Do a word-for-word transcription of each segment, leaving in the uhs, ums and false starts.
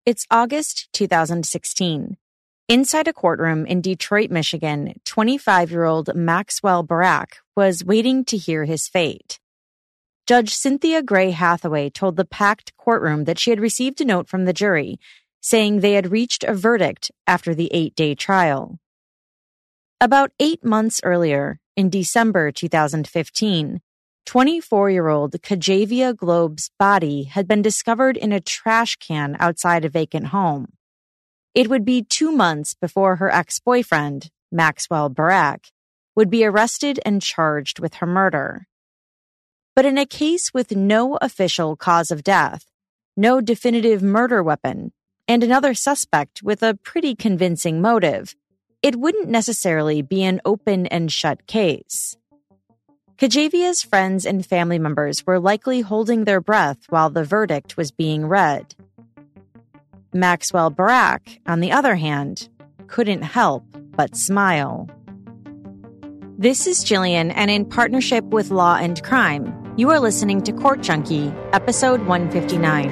It's August two thousand sixteen. Inside a courtroom in Detroit, Michigan, twenty-five-year-old Maxwell Barak was waiting to hear his fate. Judge Cynthia Gray Hathaway told the packed courtroom that she had received a note from the jury saying they had reached a verdict after the eight-day trial. About eight months earlier, in December two thousand fifteen, twenty-four-year-old Kajavia Globe's body had been discovered in a trash can outside a vacant home. It would be two months before her ex-boyfriend, Maxwell Barak, would be arrested and charged with her murder. But in a case with no official cause of death, no definitive murder weapon, and another suspect with a pretty convincing motive, it wouldn't necessarily be an open and shut case. Kajavia's friends and family members were likely holding their breath while the verdict was being read. Maxwell Barak, on the other hand, couldn't help but smile. This is Jillian, and in partnership with Law and Crime, you are listening to Court Junkie, episode one fifty-nine.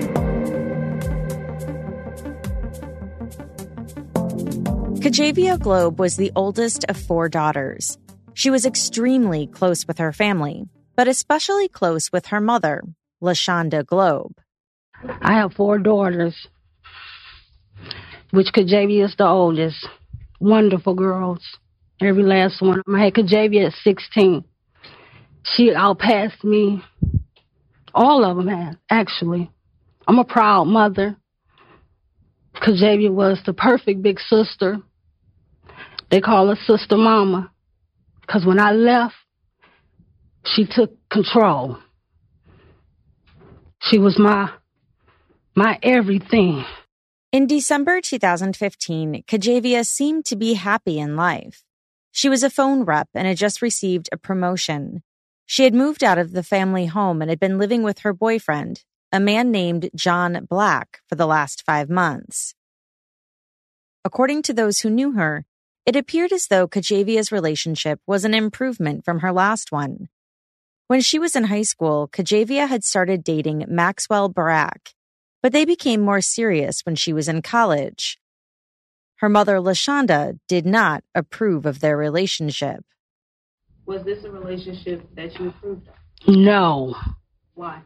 Kajavia Globe was the oldest of four daughters. She was extremely close with her family, but especially close with her mother, LaShonda Globe. I have four daughters, which Kajavia is the oldest. Wonderful girls, every last one of them. I had Kajavia at sixteen. She outpassed me. All of them have, actually. I'm a proud mother. Kajavia was the perfect big sister. They call her Sister Mama. Because when I left, she took control. She was my, my everything. In December two thousand fifteen, Kajavia seemed to be happy in life. She was a phone rep and had just received a promotion. She had moved out of the family home and had been living with her boyfriend, a man named John Black, for the last five months. According to those who knew her, it appeared as though Kajavia's relationship was an improvement from her last one. When she was in high school, Kajavia had started dating Maxwell Barak, but they became more serious when she was in college. Her mother, LaShonda, did not approve of their relationship. Was this a relationship that you approved of? No. Why?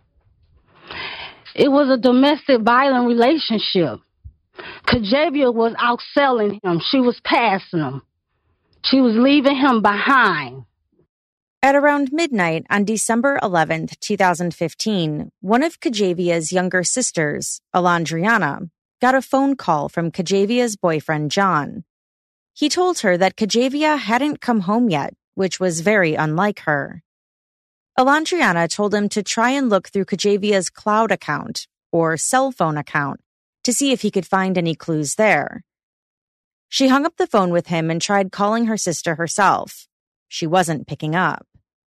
It was a domestic violent relationship. Kajavia was outselling him. She was passing him. She was leaving him behind. At around midnight on December eleventh, twenty fifteen, one of Kajavia's younger sisters, Alondriana, got a phone call from Kajavia's boyfriend, John. He told her that Kajavia hadn't come home yet, which was very unlike her. Alondriana told him to try and look through Kajavia's cloud account, or cell phone account, to see if he could find any clues there. She hung up the phone with him and tried calling her sister herself. She wasn't picking up.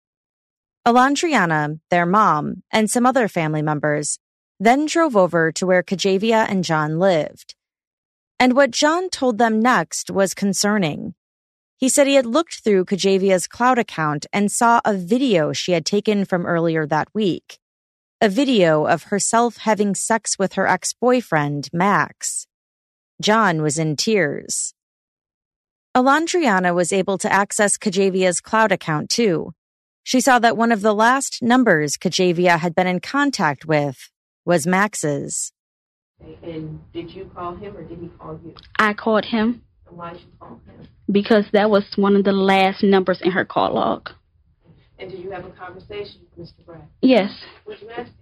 Alondriana, their mom, and some other family members then drove over to where Kajavia and John lived. And what John told them next was concerning. He said he had looked through Kajavia's cloud account and saw a video she had taken from earlier that week. A video of herself having sex with her ex-boyfriend, Max. John was in tears. Alondriana was able to access Kajavia's cloud account too. She saw that one of the last numbers Kajavia had been in contact with was Max's. And did you call him or did he call you? I called him. And why did you call him? Because that was one of the last numbers in her call log. And did you have a conversation with Mister Brad? Yes. What did you ask him?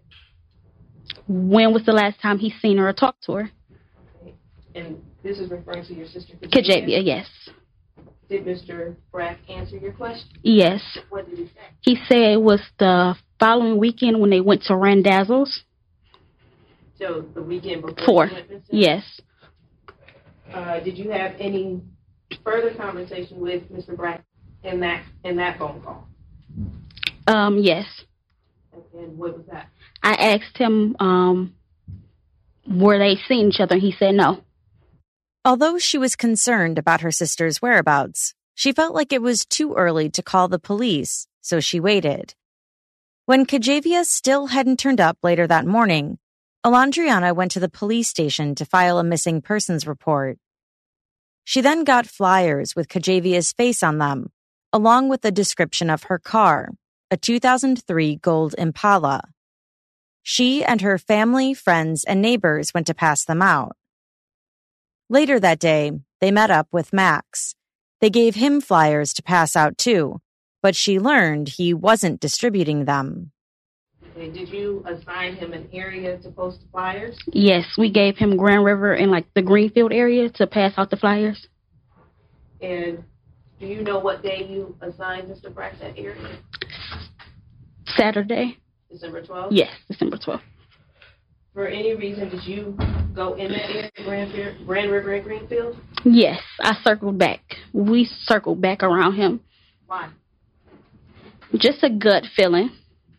When was the last time he seen her or talked to her? Okay. And this is referring to your sister Kajavia? Kajavia, yes. Did Mister Brack answer your question? Yes. What did he say? He said it was the following weekend when they went to Randazzo's. So the weekend before? Four. You went missing? Yes. Uh, did you have any further conversation with Mister Brack in that in that phone call? Um, yes. And what was that? I asked him, um, were they seeing each other? And he said no. Although she was concerned about her sister's whereabouts, she felt like it was too early to call the police, so she waited. When Kajavia still hadn't turned up later that morning, Alondriana went to the police station to file a missing persons report. She then got flyers with Kajavia's face on them, along with a description of her car, a two thousand three Gold Impala. She and her family, friends, and neighbors went to pass them out. Later that day, they met up with Max. They gave him flyers to pass out too, but she learned he wasn't distributing them. Did you assign him an area to post the flyers? Yes, we gave him Grand River and like the Greenfield area to pass out the flyers. And do you know what day you assigned Mister Brack that area? Saturday. December twelfth? Yes, December twelfth. For any reason, did you go in that area, Grand, Grand River and Greenfield? Yes, I circled back. We circled back around him. Why? Just a gut feeling.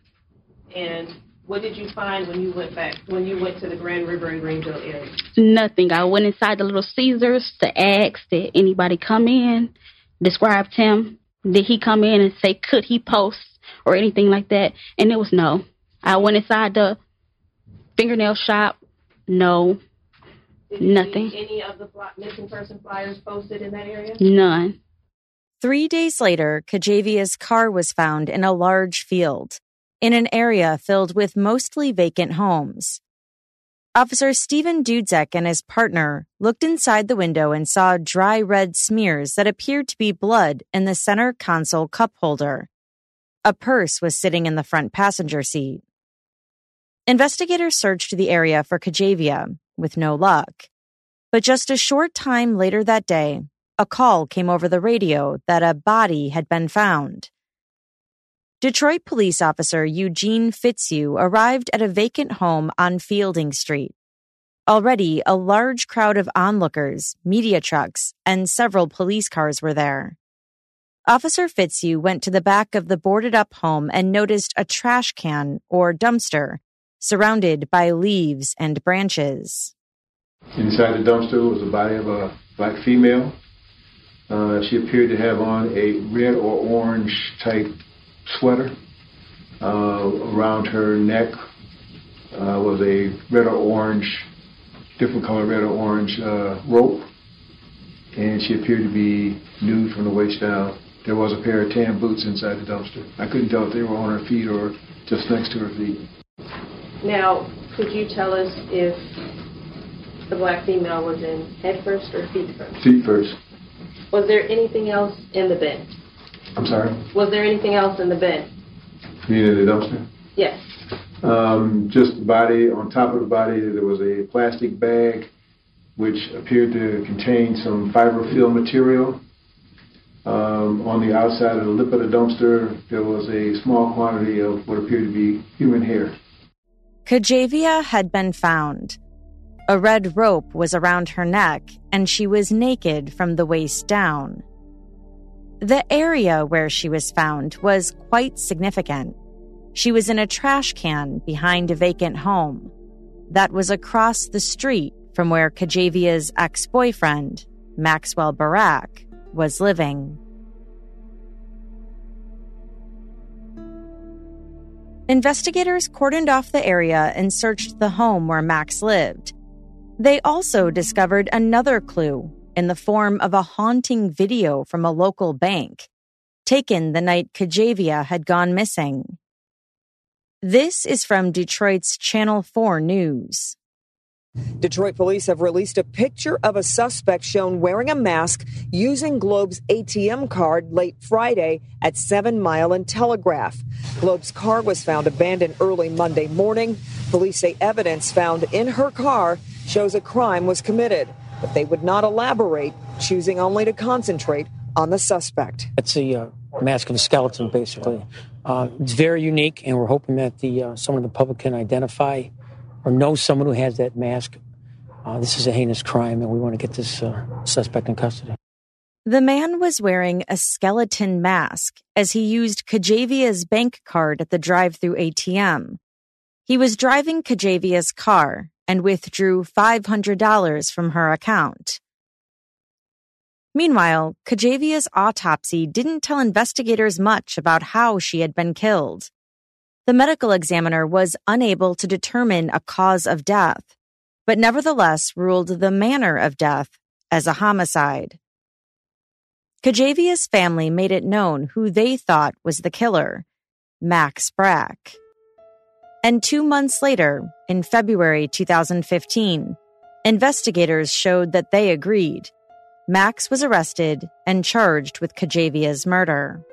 And what did you find when you went back, when you went to the Grand River and Greenfield area? Nothing. I went inside the Little Caesars to ask, did anybody come in, described him, did he come in and say, could he post or anything like that? And it was no. I went inside the fingernail shop, no, did you nothing. See any of the fly- missing person flyers posted in that area? None. Three days later, Kajavia's car was found in a large field, in an area filled with mostly vacant homes. Officer Stephen Dudzek and his partner looked inside the window and saw dry red smears that appeared to be blood in the center console cup holder. A purse was sitting in the front passenger seat. Investigators searched the area for Kajavia, with no luck. But just a short time later that day, a call came over the radio that a body had been found. Detroit police officer Eugene Fitzhugh arrived at a vacant home on Fielding Street. Already, a large crowd of onlookers, media trucks, and several police cars were there. Officer Fitzhugh went to the back of the boarded-up home and noticed a trash can, or dumpster, surrounded by leaves and branches. Inside the dumpster was the body of a black female. Uh, she appeared to have on a red or orange type sweater. Uh, around her neck uh, was a red or orange, different color red or orange uh, rope. And she appeared to be nude from the waist down. There was a pair of tan boots inside the dumpster. I couldn't tell if they were on her feet or just next to her feet. Now, could you tell us if the black female was in head first or feet first? Feet first. Was there anything else in the bin? I'm sorry? Was there anything else in the bin? You mean in the dumpster? Yes. Um, just the body. On top of the body, there was a plastic bag which appeared to contain some fiberfill material. Um, on the outside of the lip of the dumpster, there was a small quantity of what appeared to be human hair. Kajavia had been found. A red rope was around her neck, and she was naked from the waist down. The area where she was found was quite significant. She was in a trash can behind a vacant home. That was across the street from where Kajavia's ex-boyfriend, Maxwell Barak, was living. Investigators cordoned off the area and searched the home where Max lived. They also discovered another clue in the form of a haunting video from a local bank, taken the night Kajavia had gone missing. This is from Detroit's Channel four News. Detroit police have released a picture of a suspect shown wearing a mask using Globe's A T M card late Friday at Seven Mile and Telegraph. Globe's car was found abandoned early Monday morning. Police say evidence found in her car shows a crime was committed, but they would not elaborate, choosing only to concentrate on the suspect. It's a uh, mask of a skeleton, basically. Uh, it's very unique, and we're hoping that the uh, someone in the public can identify or know someone who has that mask. Uh, this is a heinous crime, and we want to get this uh, suspect in custody. The man was wearing a skeleton mask as he used Kajavia's bank card at the drive-through A T M. He was driving Kajavia's car and withdrew five hundred dollars from her account. Meanwhile, Kajavia's autopsy didn't tell investigators much about how she had been killed. The medical examiner was unable to determine a cause of death, but nevertheless ruled the manner of death as a homicide. Kajavia's family made it known who they thought was the killer, Max Brack. And two months later, in February two thousand fifteen, investigators showed that they agreed. Max was arrested and charged with Kajavia's murder.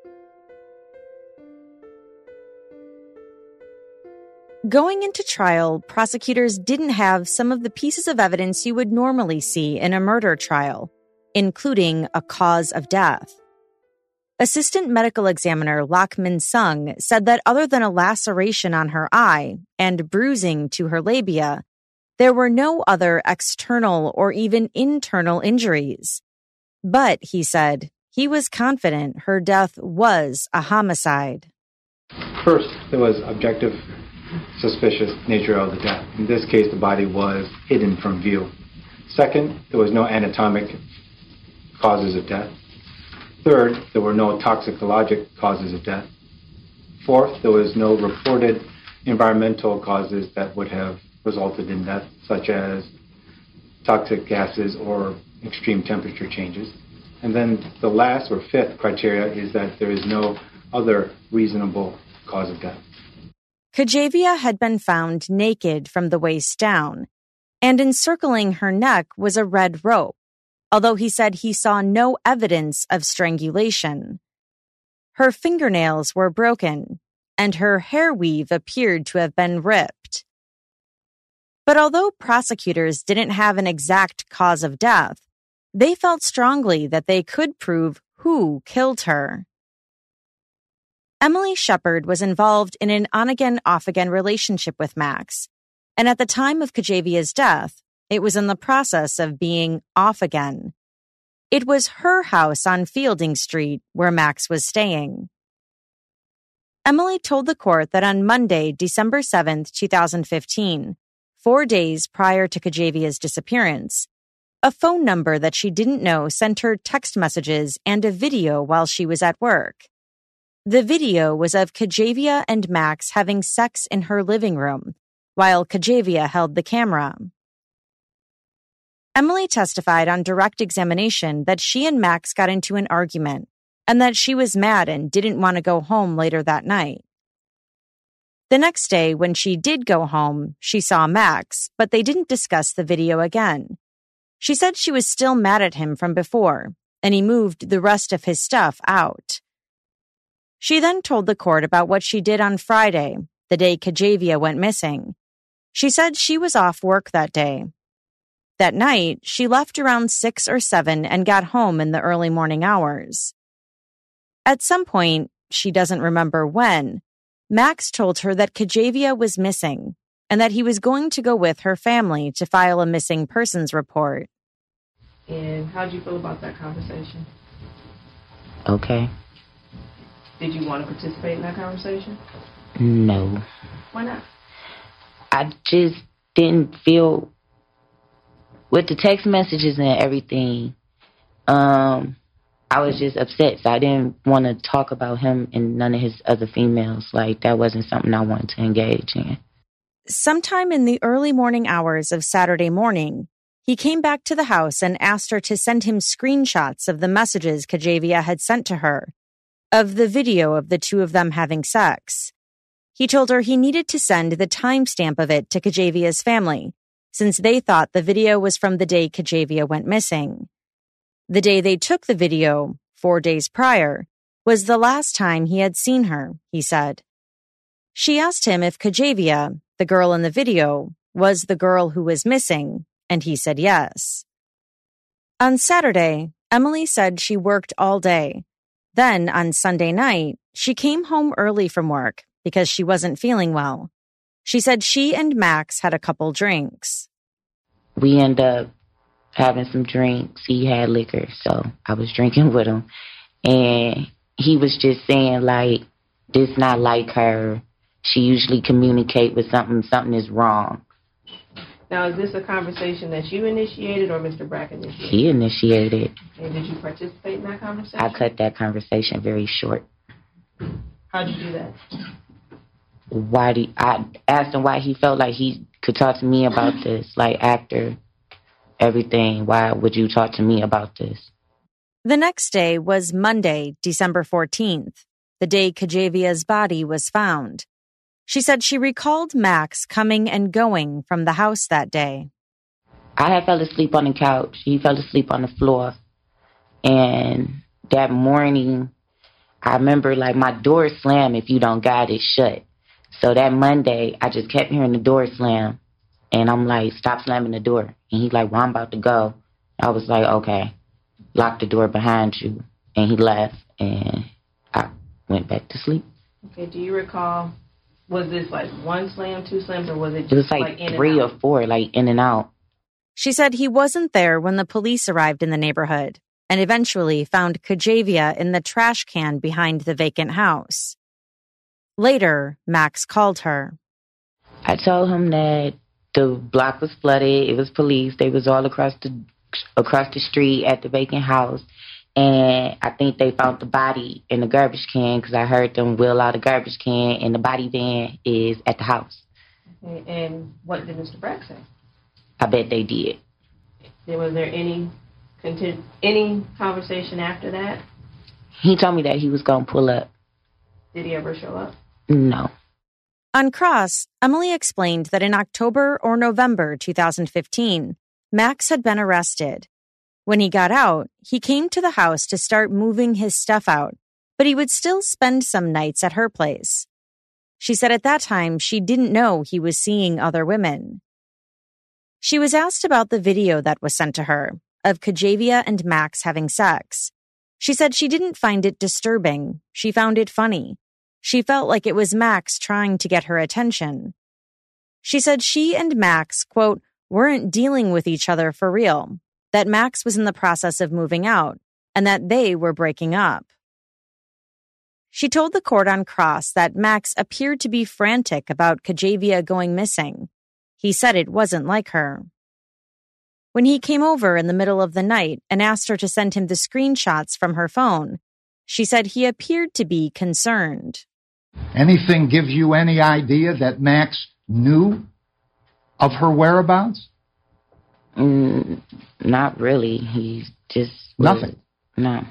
Going into trial, prosecutors didn't have some of the pieces of evidence you would normally see in a murder trial, including a cause of death. Assistant medical examiner Lachman Sung said that other than a laceration on her eye and bruising to her labia, there were no other external or even internal injuries. But, he said, he was confident her death was a homicide. First, there was objective suspicious nature of the death. In this case, the body was hidden from view. Second, there was no anatomic causes of death. Third, there were no toxicologic causes of death. Fourth, there was no reported environmental causes that would have resulted in death, such as toxic gases or extreme temperature changes. And then the last or fifth criteria is that there is no other reasonable cause of death. Kajavia had been found naked from the waist down, and encircling her neck was a red rope, although he said he saw no evidence of strangulation. Her fingernails were broken, and her hair weave appeared to have been ripped. But although prosecutors didn't have an exact cause of death, they felt strongly that they could prove who killed her. Emily Shepard was involved in an on-again, off-again relationship with Max, and at the time of Kajavia's death, it was in the process of being off again. It was her house on Fielding Street where Max was staying. Emily told the court that on Monday, December seventh, twenty fifteen, four days prior to Kajavia's disappearance, a phone number that she didn't know sent her text messages and a video while she was at work. The video was of Kajavia and Max having sex in her living room, while Kajavia held the camera. Emily testified on direct examination that she and Max got into an argument and that she was mad and didn't want to go home later that night. The next day, when she did go home, she saw Max, but they didn't discuss the video again. She said she was still mad at him from before, and he moved the rest of his stuff out. She then told the court about what she did on Friday, the day Kajavia went missing. She said she was off work that day. That night, she left around six or seven and got home in the early morning hours. At some point, she doesn't remember when, Max told her that Kajavia was missing and that he was going to go with her family to file a missing persons report. And how'd you feel about that conversation? Okay. Did you want to participate in that conversation? No. Why not? I just didn't feel, with the text messages and everything, um, I was just upset. So I didn't want to talk about him and none of his other females. Like, that wasn't something I wanted to engage in. Sometime in the early morning hours of Saturday morning, he came back to the house and asked her to send him screenshots of the messages Kajavia had sent to her, of the video of the two of them having sex. He told her he needed to send the timestamp of it to Kajavia's family, since they thought the video was from the day Kajavia went missing. The day they took the video, four days prior, was the last time he had seen her, he said. She asked him if Kajavia, the girl in the video, was the girl who was missing, and he said yes. On Saturday, Emily said she worked all day. Then, on Sunday night, she came home early from work because she wasn't feeling well. She said she and Max had a couple drinks. We ended up having some drinks. He had liquor, so I was drinking with him. And he was just saying, like, this not like her. She usually communicate with something, something is wrong. Now, is this a conversation that you initiated or Mister Brack initiated? He initiated. And did you participate in that conversation? I cut that conversation very short. How'd you do that? why do I asked him why he felt like he could talk to me about this, like after everything. Why would you talk to me about this? The next day was Monday, December fourteenth, the day Kajavia's body was found. She said she recalled Max coming and going from the house that day. I had fell asleep on the couch. He fell asleep on the floor. And that morning, I remember like my door slam if you don't got it shut. So that Monday, I just kept hearing the door slam. And I'm like, stop slamming the door. And he's like, well, I'm about to go. I was like, okay, lock the door behind you. And he left, and I went back to sleep. Okay, do you recall, was this like one slam, two slams, or was it just It was like, like in three and or four, like in and out. She said he wasn't there when the police arrived in the neighborhood and eventually found Kajavia in the trash can behind the vacant house. Later, Max called her. I told him that the block was flooded. It was police. They was all across the across the street at the vacant house. And I think they found the body in the garbage can because I heard them wheel out a garbage can, and the body van is at the house. Okay, and what did Mister Brack say? I bet they did. Was there any content, any conversation after that? He told me that he was going to pull up. Did he ever show up? No. On cross, Emily explained that in October or November two thousand fifteen, Max had been arrested. When he got out, he came to the house to start moving his stuff out, but he would still spend some nights at her place. She said at that time she didn't know he was seeing other women. She was asked about the video that was sent to her of Kajavia and Max having sex. She said she didn't find it disturbing. She found it funny. She felt like it was Max trying to get her attention. She said she and Max, quote, weren't dealing with each other for real, that Max was in the process of moving out, and that they were breaking up. She told the court on cross that Max appeared to be frantic about Kajavia going missing. He said it wasn't like her. When he came over in the middle of the night and asked her to send him the screenshots from her phone, she said he appeared to be concerned. Anything give you any idea that Max knew of her whereabouts? Mm, not really. He just... was, Nothing? No.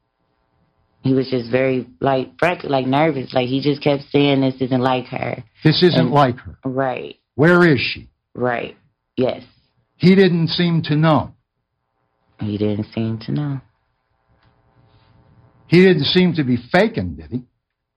He was just very, like, frankly, like, nervous. Like, he just kept saying this isn't like her. This isn't and, like her? Right. Where is she? Right. Yes. He didn't seem to know? He didn't seem to know. He didn't seem to be faking, did he?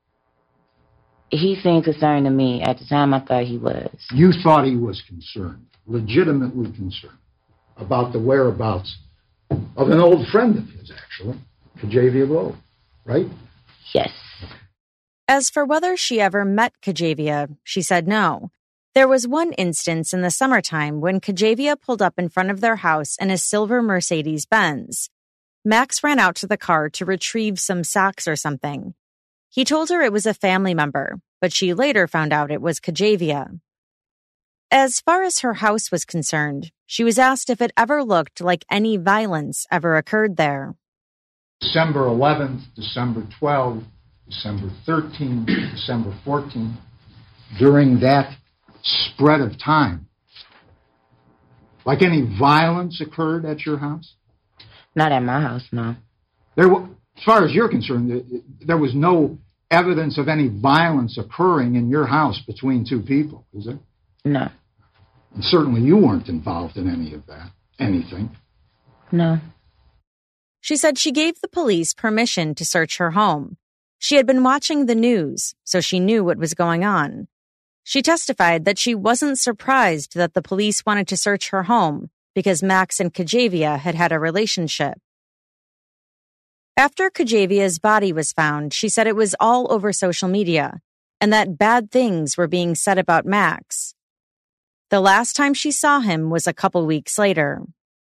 He seemed concerned to me. At the time, I thought he was. You thought he was concerned, legitimately concerned, about the whereabouts of an old friend of his, actually, Kajavia Globe, right? Yes. As for whether she ever met Kajavia, she said no. There was one instance in the summertime when Kajavia pulled up in front of their house in a silver Mercedes-Benz. Max ran out to the car to retrieve some socks or something. He told her it was a family member, but she later found out it was Kajavia. As far as her house was concerned, she was asked if it ever looked like any violence ever occurred there. December eleventh, December twelfth, December thirteenth, December fourteenth, during that spread of time, like any violence occurred at your house? Not at my house, no. There, as far as you're concerned, there was no evidence of any violence occurring in your house between two people, is there? No. And certainly you weren't involved in any of that, anything. No. She said she gave the police permission to search her home. She had been watching the news, so she knew what was going on. She testified that she wasn't surprised that the police wanted to search her home because Max and Kajavia had had a relationship. After Kajavia's body was found, she said it was all over social media and that bad things were being said about Max. The last time she saw him was a couple weeks later.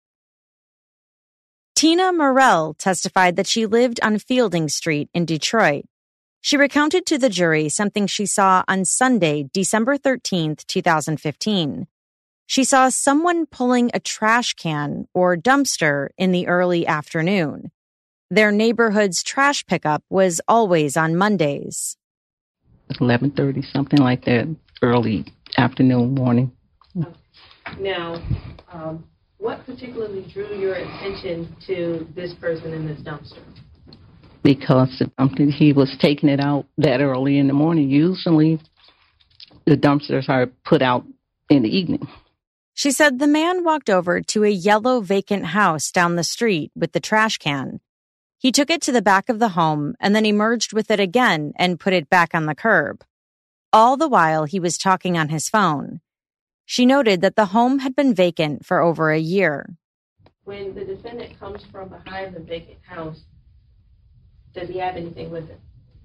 Tina Morell testified that she lived on Fielding Street in Detroit. She recounted to the jury something she saw on Sunday, December thirteenth, twenty fifteen. She saw someone pulling a trash can or dumpster in the early afternoon. Their neighborhood's trash pickup was always on Mondays. eleven thirty, something like that, early afternoon, morning. Now, um, what particularly drew your attention to this person in this dumpster? Because the dumpster, he was taking it out that early in the morning. Usually the dumpsters are put out in the evening. She said the man walked over to a yellow vacant house down the street with the trash can. He took it to the back of the home and then emerged with it again and put it back on the curb. All the while he was talking on his phone. She noted that the home had been vacant for over a year. When the defendant comes from behind the vacant house, does he have anything with him?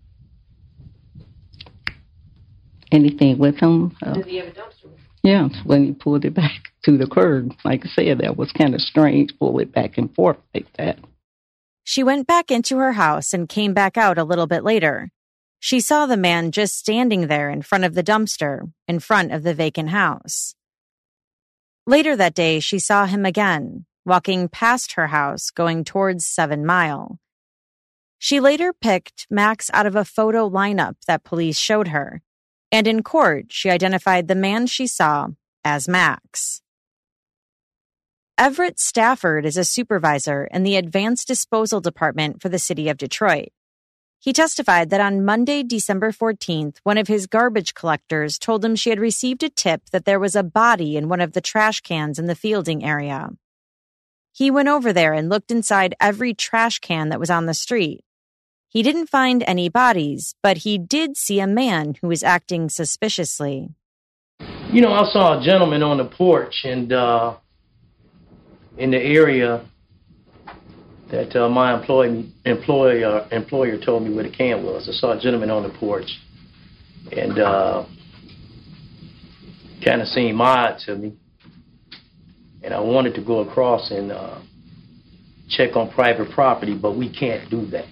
Anything with him? Uh, Does he have a dumpster with him? Yeah, when he pulled it back to the curb. Like I said, that was kind of strange, pull it back and forth like that. She went back into her house and came back out a little bit later. She saw the man just standing there in front of the dumpster, in front of the vacant house. Later that day, she saw him again, walking past her house, going towards Seven Mile. She later picked Max out of a photo lineup that police showed her, and in court, she identified the man she saw as Max. Everett Stafford is a supervisor in the Advanced Disposal Department for the city of Detroit. He testified that on Monday, December fourteenth, one of his garbage collectors told him she had received a tip that there was a body in one of the trash cans in the Fielding area. He went over there and looked inside every trash can that was on the street. He didn't find any bodies, but he did see a man who was acting suspiciously. You know, I saw a gentleman on the porch and uh, in the area that uh, my employee, employer, employer told me where the can was. I saw a gentleman on the porch and uh, kind of seemed odd to me. And I wanted to go across and uh, check on private property, but we can't do that.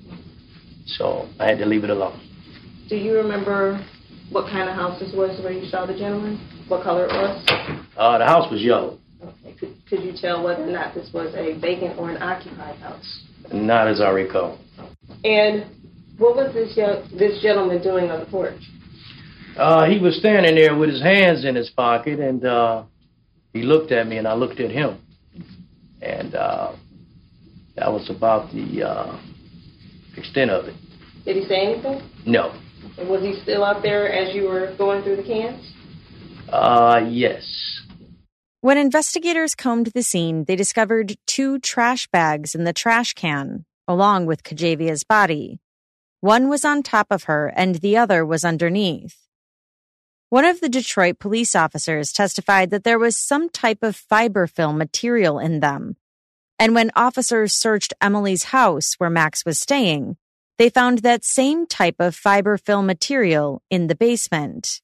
So I had to leave it alone. Do you remember what kind of house this was where you saw the gentleman? What color it was? Uh, the house was yellow. Okay. Could, could you tell whether or not this was a vacant or an occupied house? Not as I recall. And what was this young, this gentleman doing on the porch? Uh, he was standing there with his hands in his pocket, and uh, he looked at me, and I looked at him. And uh, that was about the uh, extent of it. Did he say anything? No. And was he still out there as you were going through the cans? Uh, yes. When investigators combed the scene, they discovered two trash bags in the trash can, along with Kajavia's body. One was on top of her, and the other was underneath. One of the Detroit police officers testified that there was some type of fiberfilm material in them. And when officers searched Emily's house where Max was staying, they found that same type of fiberfilm material in the basement.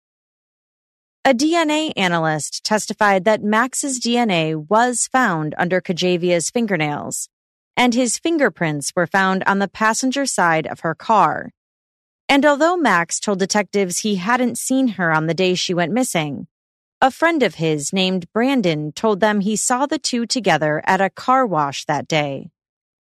A D N A analyst testified that Max's D N A was found under Kajavia's fingernails, and his fingerprints were found on the passenger side of her car. And although Max told detectives he hadn't seen her on the day she went missing, a friend of his named Brandon told them he saw the two together at a car wash that day.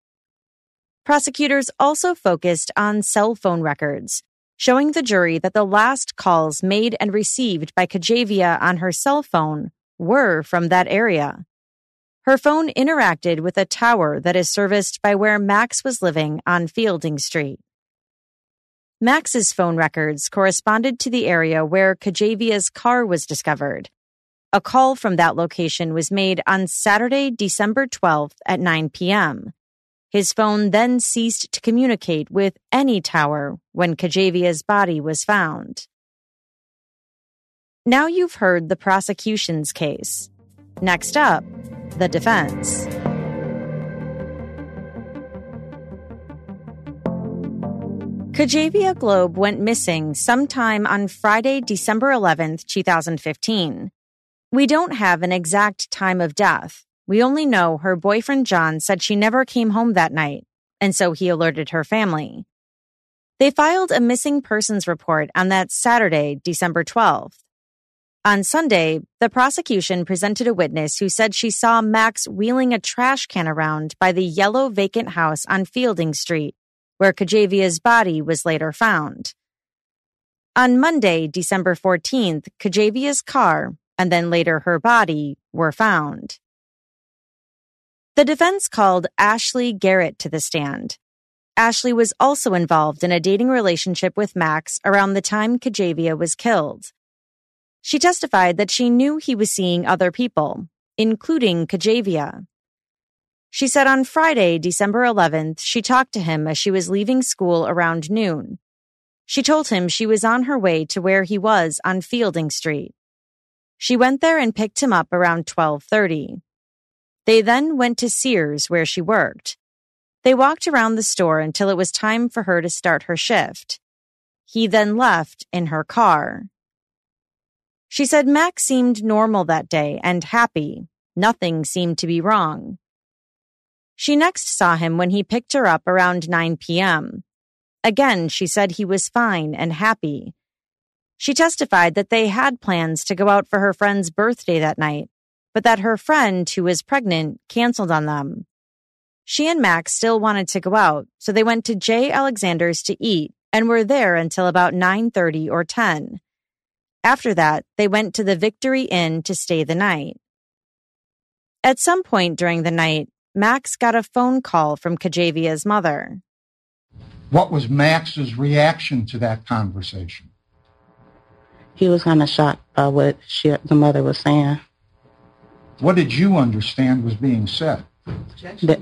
Prosecutors also focused on cell phone records, showing the jury that the last calls made and received by Kajavia on her cell phone were from that area. Her phone interacted with a tower that is serviced by where Max was living on Fielding Street. Max's phone records corresponded to the area where Kajavia's car was discovered. A call from that location was made on Saturday, December twelfth at nine p.m. His phone then ceased to communicate with any tower when Kajavia's body was found. Now you've heard the prosecution's case. Next up, the defense. Kajavia Globe went missing sometime on Friday, December eleventh, twenty fifteen. We don't have an exact time of death. We only know her boyfriend John said she never came home that night, and so he alerted her family. They filed a missing persons report on that Saturday, December twelfth. On Sunday, the prosecution presented a witness who said she saw Max wheeling a trash can around by the yellow vacant house on Fielding Street, where Kajavia's body was later found. On Monday, December fourteenth, Kajavia's car, and then later her body, were found. The defense called Ashley Garrett to the stand. Ashley was also involved in a dating relationship with Max around the time Kajavia was killed. She testified that she knew he was seeing other people, including Kajavia. She said on Friday, December eleventh, she talked to him as she was leaving school around noon. She told him she was on her way to where he was on Fielding Street. She went there and picked him up around twelve thirty. They then went to Sears, where she worked. They walked around the store until it was time for her to start her shift. He then left in her car. She said Max seemed normal that day and happy. Nothing seemed to be wrong. She next saw him when he picked her up around nine p.m. Again, she said he was fine and happy. She testified that they had plans to go out for her friend's birthday that night, but that her friend, who was pregnant, canceled on them. She and Max still wanted to go out, so they went to J. Alexander's to eat and were there until about nine thirty or ten. After that, they went to the Victory Inn to stay the night. At some point during the night, Max got a phone call from Kajavia's mother. What was Max's reaction to that conversation? He was kind of shocked by what she, the mother was saying. What did you understand was being said? That,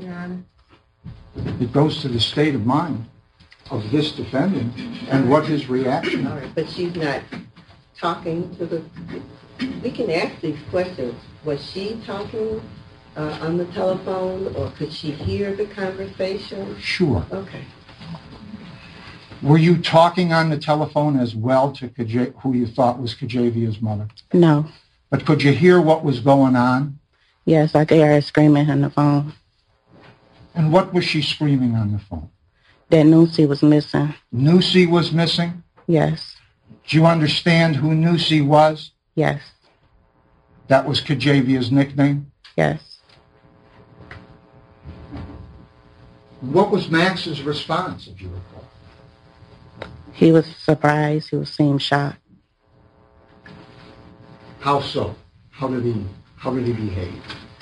it goes to the state of mind of this defendant and what his reaction. All right, but she's not talking to the... We can ask these questions. Was she talking uh, on the telephone, or could she hear the conversation? Sure. Okay. Were you talking on the telephone as well to Kaj- who you thought was Kajavia's mother? No. But could you hear what was going on? Yes, I could hear her screaming on the phone. And what was she screaming on the phone? That Nucy was missing. Nucy was missing? Yes. Do you understand who Nucy was? Yes. That was Kajavia's nickname? Yes. What was Max's response, if you recall? He was surprised. He was seemed shocked. How so? How did he how did he behave?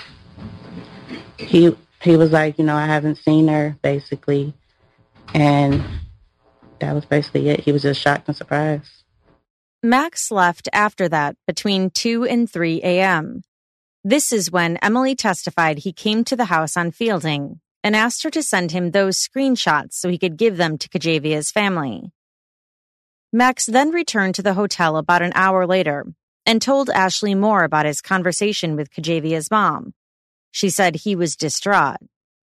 He he was like, you know, I haven't seen her, basically. And that was basically it. He was just shocked and surprised. Max left after that between two and three a.m. This is when Emily testified he came to the house on Fielding and asked her to send him those screenshots so he could give them to Kajavia's family. Max then returned to the hotel about an hour later and told Ashley more about his conversation with Kajavia's mom. She said he was distraught.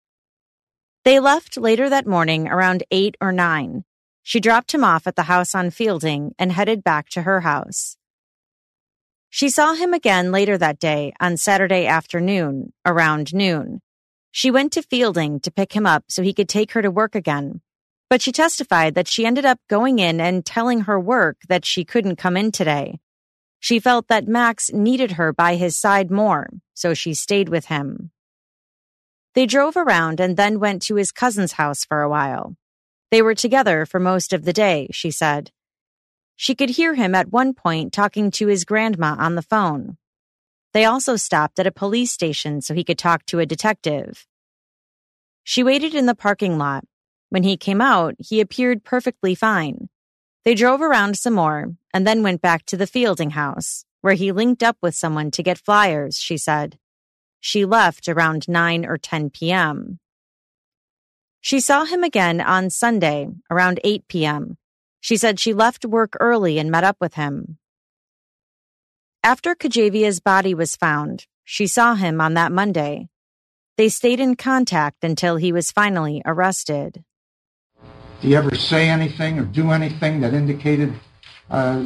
They left later that morning around eight or nine. She dropped him off at the house on Fielding and headed back to her house. She saw him again later that day on Saturday afternoon, around noon. She went to Fielding to pick him up so he could take her to work again, but she testified that she ended up going in and telling her work that she couldn't come in today. She felt that Max needed her by his side more, so she stayed with him. They drove around and then went to his cousin's house for a while. They were together for most of the day, she said. She could hear him at one point talking to his grandma on the phone. They also stopped at a police station so he could talk to a detective. She waited in the parking lot. When he came out, he appeared perfectly fine. They drove around some more and then went back to the Fielding house, where he linked up with someone to get flyers, she said. She left around nine or ten p.m. She saw him again on Sunday, around eight p.m. She said she left work early and met up with him. After Kajavia's body was found, she saw him on that Monday. They stayed in contact until he was finally arrested. Did he ever say anything or do anything that indicated uh,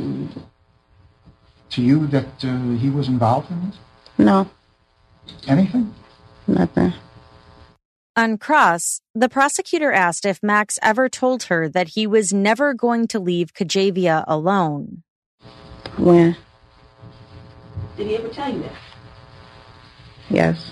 to you that uh, he was involved in this? No. Anything? Nothing. On cross, the prosecutor asked if Max ever told her that he was never going to leave Kajavia alone. When? Did he ever tell you that? Yes.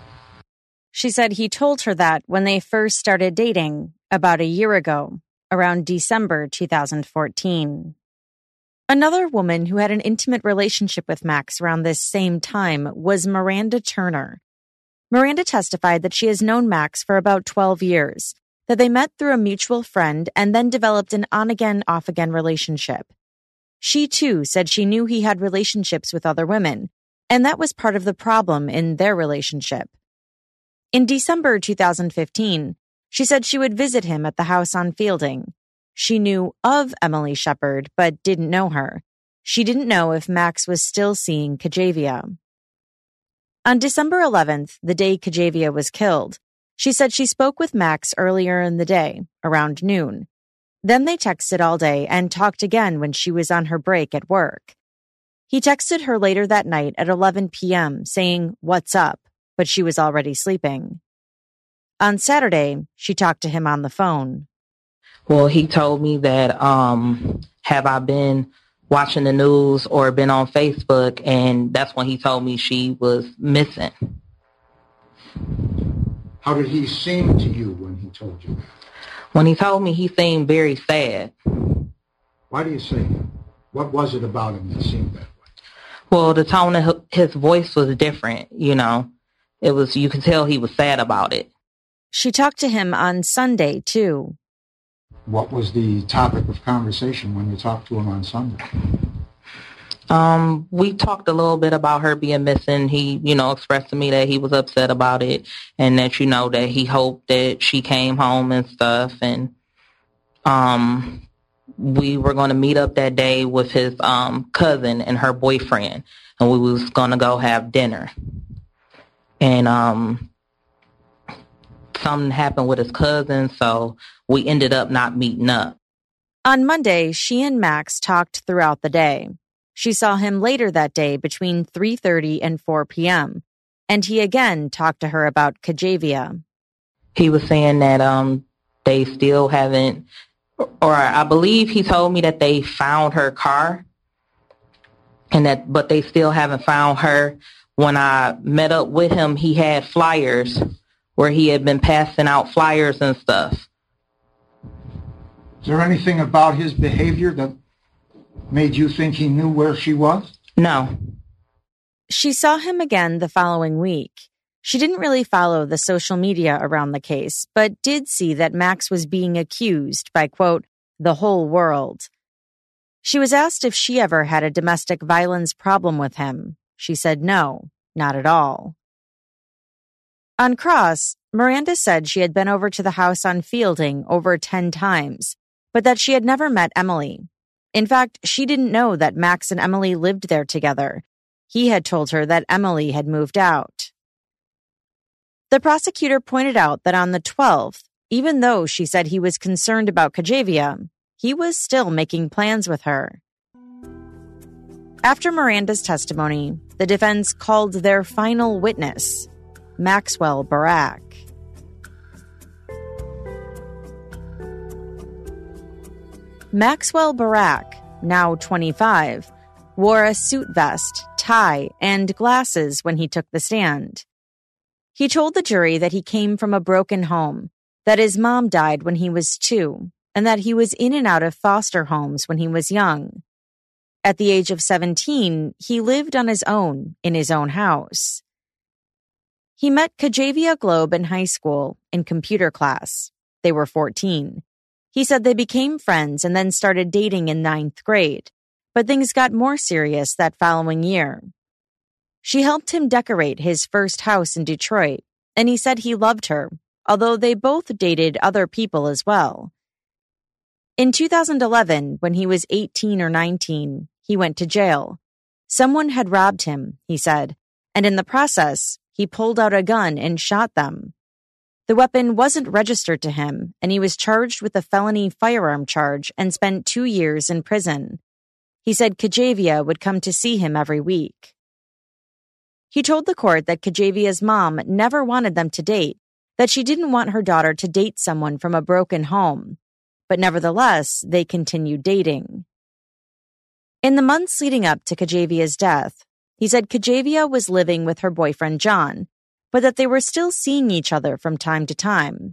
She said he told her that when they first started dating, about a year ago, around December two thousand fourteen. Another woman who had an intimate relationship with Max around this same time was Miranda Turner. Miranda testified that she has known Max for about twelve years, that they met through a mutual friend and then developed an on-again, off-again relationship. She, too, said she knew he had relationships with other women, and that was part of the problem in their relationship. In December two thousand fifteen, she said she would visit him at the house on Fielding. She knew of Emily Shepard, but didn't know her. She didn't know if Max was still seeing Kajavia. On December eleventh, the day Kajavia was killed, she said she spoke with Max earlier in the day, around noon. Then they texted all day and talked again when she was on her break at work. He texted her later that night at eleven p.m. saying, "What's up?" but she was already sleeping. On Saturday, she talked to him on the phone. Well, he told me that, um, have I been watching the news or been on Facebook? And that's when he told me she was missing. How did he seem to you when he told you that? When he told me, he seemed very sad. Why do you say that? What was it about him that seemed that way? Well, the tone of his voice was different, you know. It was, you could tell he was sad about it. She talked to him on Sunday, too. What was the topic of conversation when you talked to him on Sunday? Um, we talked a little bit about her being missing. He, you know, expressed to me that he was upset about it and that, you know, that he hoped that she came home and stuff. And um, we were going to meet up that day with his um, cousin and her boyfriend, and we was going to go have dinner. And um, something happened with his cousin, so we ended up not meeting up. On Monday, she and Max talked throughout the day. She saw him later that day between three thirty and four p.m., and he again talked to her about Kajavia. He was saying that um they still haven't, or I believe he told me that they found her car, and that, but they still haven't found her. When I met up with him, he had flyers where he had been passing out flyers and stuff. Is there anything about his behavior that made you think he knew where she was? No. She saw him again the following week. She didn't really follow the social media around the case, but did see that Max was being accused by, quote, the whole world. She was asked if she ever had a domestic violence problem with him. She said no, not at all. On cross, Miranda said she had been over to the house on Fielding over ten times, but that she had never met Emily. In fact, she didn't know that Max and Emily lived there together. He had told her that Emily had moved out. The prosecutor pointed out that on the twelfth, even though she said he was concerned about Kajavia, he was still making plans with her. After Miranda's testimony, the defense called their final witness, Maxwell Barak. Maxwell Barak, now twenty-five, wore a suit vest, tie, and glasses when he took the stand. He told the jury that he came from a broken home, that his mom died when he was two, and that he was in and out of foster homes when he was young. At the age of seventeen, he lived on his own in his own house. He met Kajavia Globe in high school in computer class. They were fourteen. He said they became friends and then started dating in ninth grade, but things got more serious that following year. She helped him decorate his first house in Detroit, and he said he loved her, although they both dated other people as well. In two thousand eleven, when he was eighteen or nineteen, he went to jail. Someone had robbed him, he said, and in the process, he pulled out a gun and shot them. The weapon wasn't registered to him, and he was charged with a felony firearm charge and spent two years in prison. He said Kajavia would come to see him every week. He told the court that Kajavia's mom never wanted them to date, that she didn't want her daughter to date someone from a broken home, but nevertheless, they continued dating. In the months leading up to Kajavia's death, he said Kajavia was living with her boyfriend John, but that they were still seeing each other from time to time.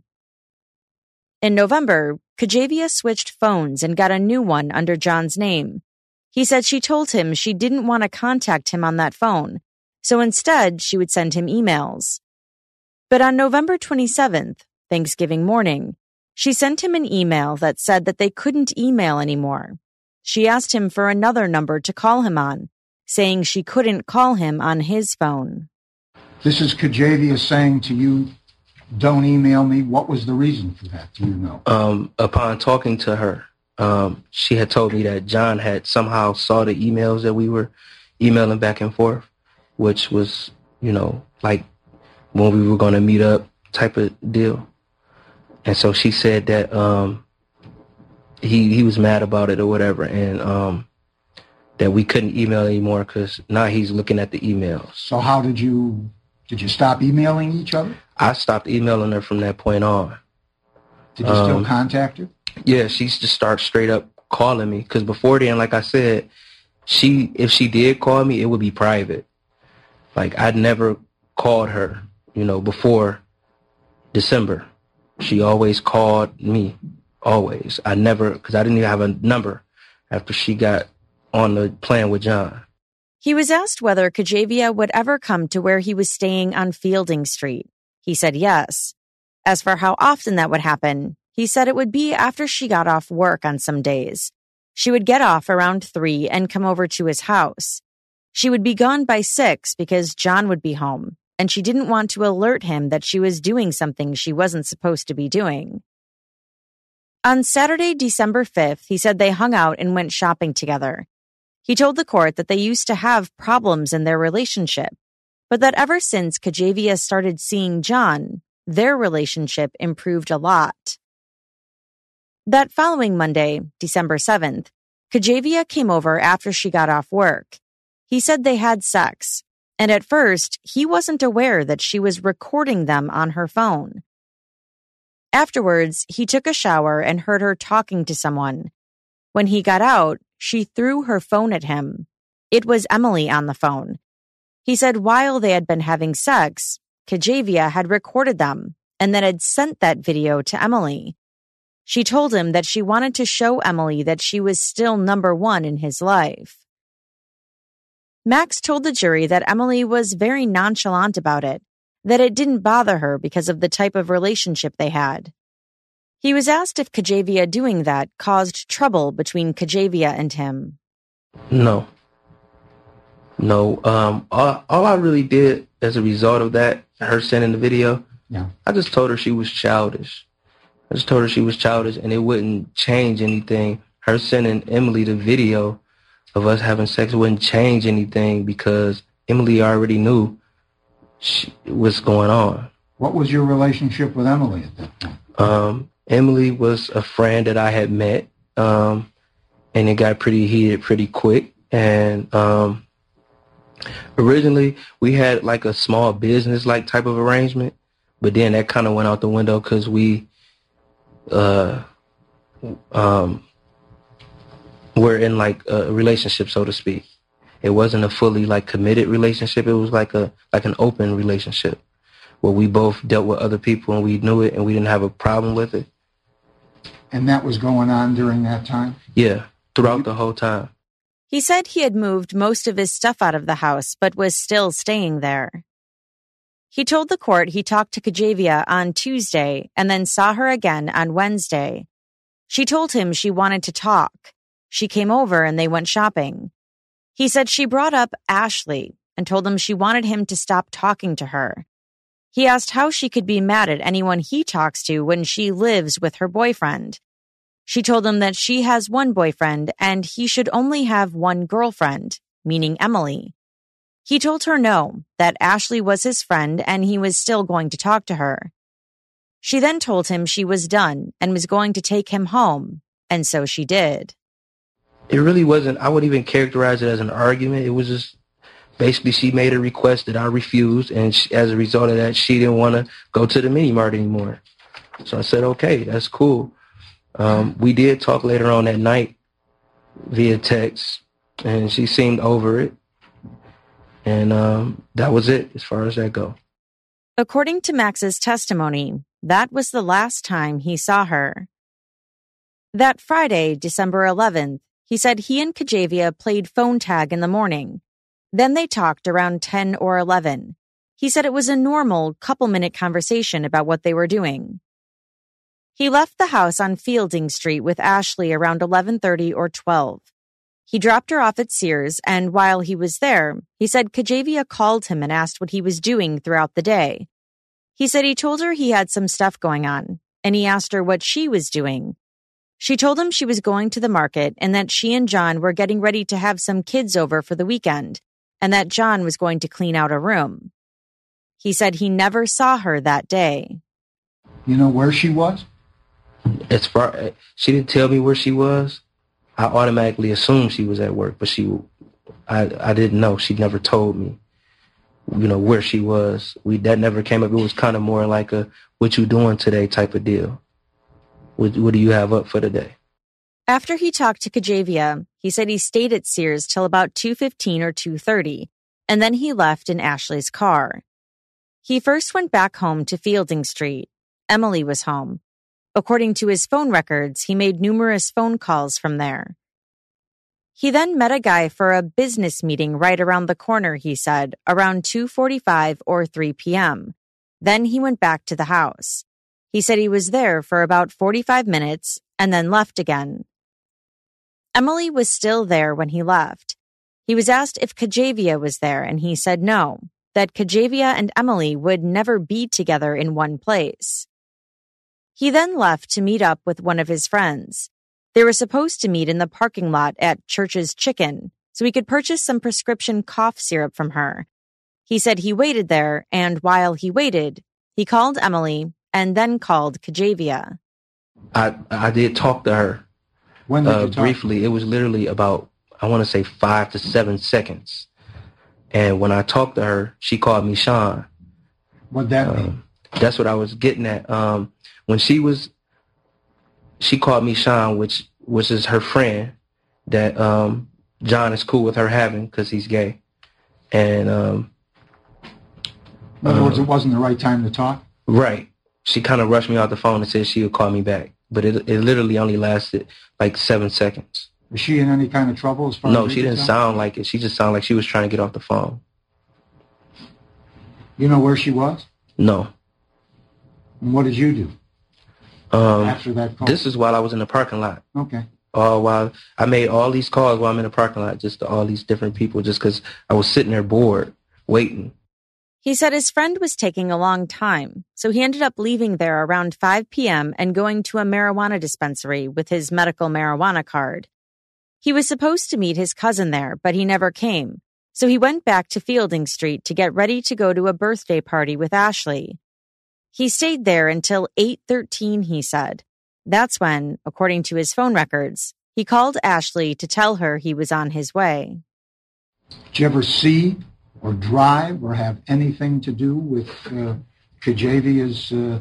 In November, Kajavia switched phones and got a new one under John's name. He said she told him she didn't want to contact him on that phone, so instead she would send him emails. But on November twenty-seventh, Thanksgiving morning, she sent him an email that said that they couldn't email anymore. She asked him for another number to call him on, saying she couldn't call him on his phone. This is Kajavia saying to you, don't email me. What was the reason for that? Do you know? Um, upon talking to her, um, she had told me that John had somehow saw the emails that we were emailing back and forth, which was, you know, like when we were going to meet up type of deal. And so she said that um, he he was mad about it or whatever, and um, that we couldn't email anymore because now he's looking at the emails. So how did you, did you stop emailing each other? I stopped emailing her from that point on. Did you um, still contact her? Yeah, she just started straight up calling me because before then, like I said, she if she did call me, it would be private. Like I'd never called her, you know, before December. She always called me, always. I never, because I didn't even have a number after she got on the plan with John. He was asked whether Kajavia would ever come to where he was staying on Fielding Street. He said yes. As for how often that would happen, he said it would be after she got off work on some days. She would get off around three and come over to his house. She would be gone by six because John would be home, and she didn't want to alert him that she was doing something she wasn't supposed to be doing. On Saturday, December fifth, he said they hung out and went shopping together. He told the court that they used to have problems in their relationship, but that ever since Kajavia started seeing John, their relationship improved a lot. That following Monday, December seventh, Kajavia came over after she got off work. He said they had sex, and at first, he wasn't aware that she was recording them on her phone. Afterwards, he took a shower and heard her talking to someone. When he got out, she threw her phone at him. It was Emily on the phone. He said while they had been having sex, Kajavia had recorded them and then had sent that video to Emily. She told him that she wanted to show Emily that she was still number one in his life. Max told the jury that Emily was very nonchalant about it, that it didn't bother her because of the type of relationship they had. He was asked if Kajavia doing that caused trouble between Kajavia and him. No. No. Um, all, all I really did as a result of that, her sending the video, yeah. I just told her she was childish. I just told her she was childish and it wouldn't change anything. Her sending Emily the video of us having sex wouldn't change anything because Emily already knew she, what's going on. What was your relationship with Emily at that point? Um, Emily was a friend that I had met, um, and it got pretty heated pretty quick. And um, originally, we had like a small business-like type of arrangement, but then that kind of went out the window because we uh, um, were in like a relationship, so to speak. It wasn't a fully like committed relationship. It was like a like an open relationship where we both dealt with other people and we knew it and we didn't have a problem with it. And that was going on during that time? Yeah, throughout the whole time. He said he had moved most of his stuff out of the house, but was still staying there. He told the court he talked to Kajavia on Tuesday and then saw her again on Wednesday. She told him she wanted to talk. She came over and they went shopping. He said she brought up Ashley and told him she wanted him to stop talking to her. He asked how she could be mad at anyone he talks to when she lives with her boyfriend. She told him that she has one boyfriend and he should only have one girlfriend, meaning Emily. He told her no, that Ashley was his friend and he was still going to talk to her. She then told him she was done and was going to take him home, and so she did. It really wasn't, I wouldn't even characterize it as an argument. It was just basically she made a request that I refused, and she, as a result of that, she didn't want to go to the mini mart anymore. So I said, okay, that's cool. Um, we did talk later on that night via text, and she seemed over it. And um, that was it as far as that go. According to Max's testimony, that was the last time he saw her. That Friday, December eleventh, He said he and Kajavia played phone tag in the morning. Then they talked around ten or eleven. He said it was a normal couple-minute conversation about what they were doing. He left the house on Fielding Street with Ashley around eleven thirty or twelve. He dropped her off at Sears, and while he was there, he said Kajavia called him and asked what he was doing throughout the day. He said he told her he had some stuff going on, and he asked her what she was doing. She told him she was going to the market and that she and John were getting ready to have some kids over for the weekend, and that John was going to clean out a room. He said he never saw her that day. You know where she was? As far, she didn't tell me where she was. I automatically assumed she was at work, but she, I, I didn't know. She never told me, you know, where she was. We that never came up. It was kind of more like a "what you doing today" type of deal. What, what do you have up for today? After he talked to Kajavia, he said he stayed at Sears till about two fifteen or two thirty, and then he left in Ashley's car. He first went back home to Fielding Street. Emily was home. According to his phone records, he made numerous phone calls from there. He then met a guy for a business meeting right around the corner, he said, around two forty-five or three p.m. Then he went back to the house. He said he was there for about forty-five minutes and then left again. Emily was still there when he left. He was asked if Kajavia was there, and he said no, that Kajavia and Emily would never be together in one place. He then left to meet up with one of his friends. They were supposed to meet in the parking lot at Church's Chicken so he could purchase some prescription cough syrup from her. He said he waited there, and while he waited, he called Emily and then called Kajavia. I I did talk to her. When did uh, you talk? Briefly. It was literally about, I want to say, five to seven seconds. And when I talked to her, she called me Sean. What'd that um, mean? That's what I was getting at. Um, when she was, she called me Sean, which which is her friend that um, John is cool with her having because he's gay. And um, in other words, um, it wasn't the right time to talk? Right. She kind of rushed me off the phone and said she would call me back. But it it literally only lasted like seven seconds. Was she in any kind of trouble as far No, as she you didn't can tell? sound like it. She just sounded like she was trying to get off the phone. You know where she was? No. And what did you do Um, after that call? This is while I was in the parking lot. Okay. Uh, while I made all these calls while I'm in the parking lot, just to all these different people, just because I was sitting there bored, waiting. He said his friend was taking a long time, so he ended up leaving there around five p.m. and going to a marijuana dispensary with his medical marijuana card. He was supposed to meet his cousin there, but he never came, so he went back to Fielding Street to get ready to go to a birthday party with Ashley. He stayed there until eight thirteen, he said. That's when, according to his phone records, he called Ashley to tell her he was on his way. Did you ever see or drive or have anything to do with uh, Kajavia's uh,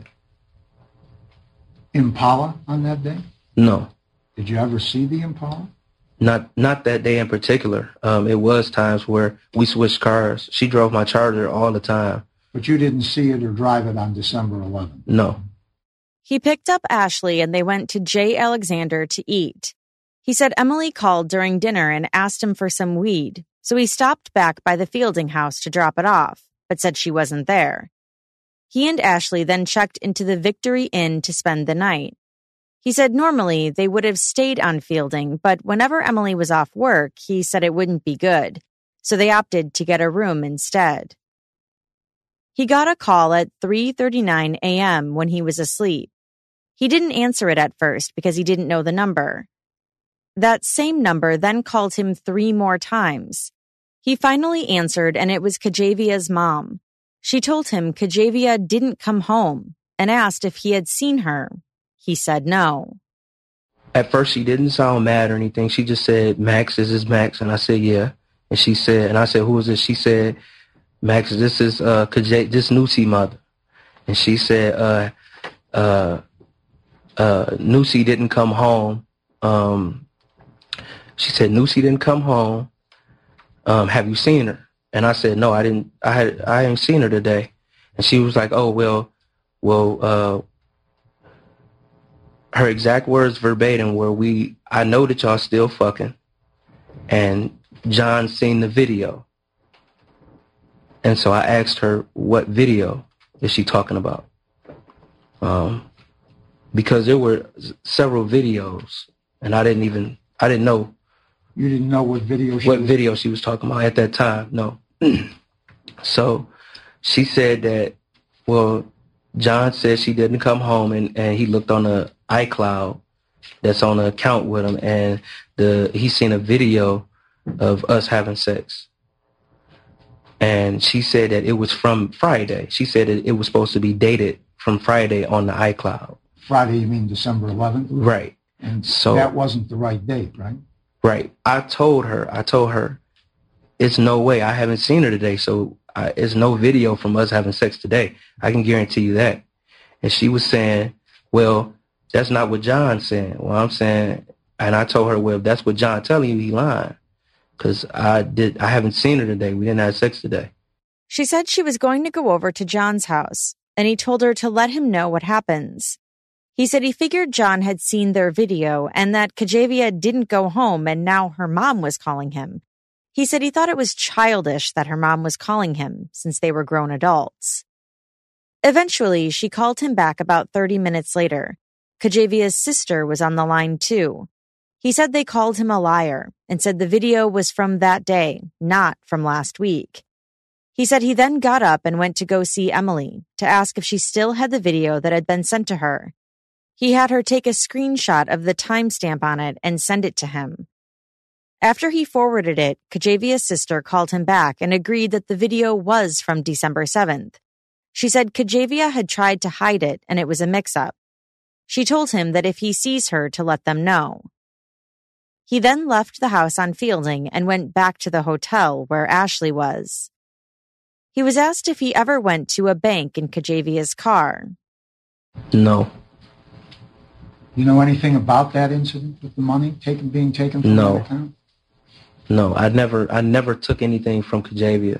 Impala on that day? No. Did you ever see the Impala? Not not that day in particular. Um, it was times where we switched cars. She drove my Charger all the time. But you didn't see it or drive it on December eleventh? No. He picked up Ashley and they went to J. Alexander to eat. He said Emily called during dinner and asked him for some weed, so he stopped back by the Fielding house to drop it off, but said she wasn't there. He and Ashley then checked into the Victory Inn to spend the night. He said normally they would have stayed on Fielding, but whenever Emily was off work, he said it wouldn't be good, so they opted to get a room instead. He got a call at three thirty-nine a.m. when he was asleep. He didn't answer it at first because he didn't know the number. That same number then called him three more times. He finally answered, and it was Kajavia's mom. She told him Kajavia didn't come home and asked if he had seen her. He said no. At first, she didn't sound mad or anything. She just said, Max, is this Max? And I said, yeah. And she said, and I said, who is this? She said, Max, this is uh, Kaj- this Nusi mother. And she said, uh, uh, uh, Nusi didn't come home. Um, she said, Nusi didn't come home. Um, have you seen her? And I said, no, I didn't. I had, I ain't seen her today. And she was like, oh, well, well, uh, her exact words verbatim were, we, I know that y'all still fucking, and John seen the video. And so I asked her, what video is she talking about? Um, because there were several videos, and I didn't even, I didn't know. You didn't know what video she What was... video she was talking about at that time, no. So she said that, well, John said she didn't come home, and, and he looked on the iCloud that's on the account with him, and the he seen a video of us having sex. And she said that it was from Friday. She said that it was supposed to be dated from Friday on the iCloud. Friday, you mean December eleventh? Right. And so that wasn't the right date, right? Right. I told her, I told her, it's no way. I haven't seen her today, so I, it's no video from us having sex today. I can guarantee you that. And she was saying, well, that's not what John's saying. Well, I'm saying, and I told her, well, if that's what John telling you, he lying. Because I did, I haven't seen her today. We didn't have sex today. She said she was going to go over to John's house, and he told her to let him know what happens. He said he figured John had seen their video and that Kajavia didn't go home and now her mom was calling him. He said he thought it was childish that her mom was calling him since they were grown adults. Eventually, she called him back about thirty minutes later. Kajavia's sister was on the line too. He said they called him a liar and said the video was from that day, not from last week. He said he then got up and went to go see Emily to ask if she still had the video that had been sent to her. He had her take a screenshot of the timestamp on it and send it to him. After he forwarded it, Kajavia's sister called him back and agreed that the video was from December seventh. She said Kajavia had tried to hide it and it was a mix-up. She told him that if he sees her to let them know. He then left the house on Fielding and went back to the hotel where Ashley was. He was asked if he ever went to a bank in Kajavia's car. No. You know anything about that incident with the money taken being taken from no. that account? No, I never I never took anything from Kajavia.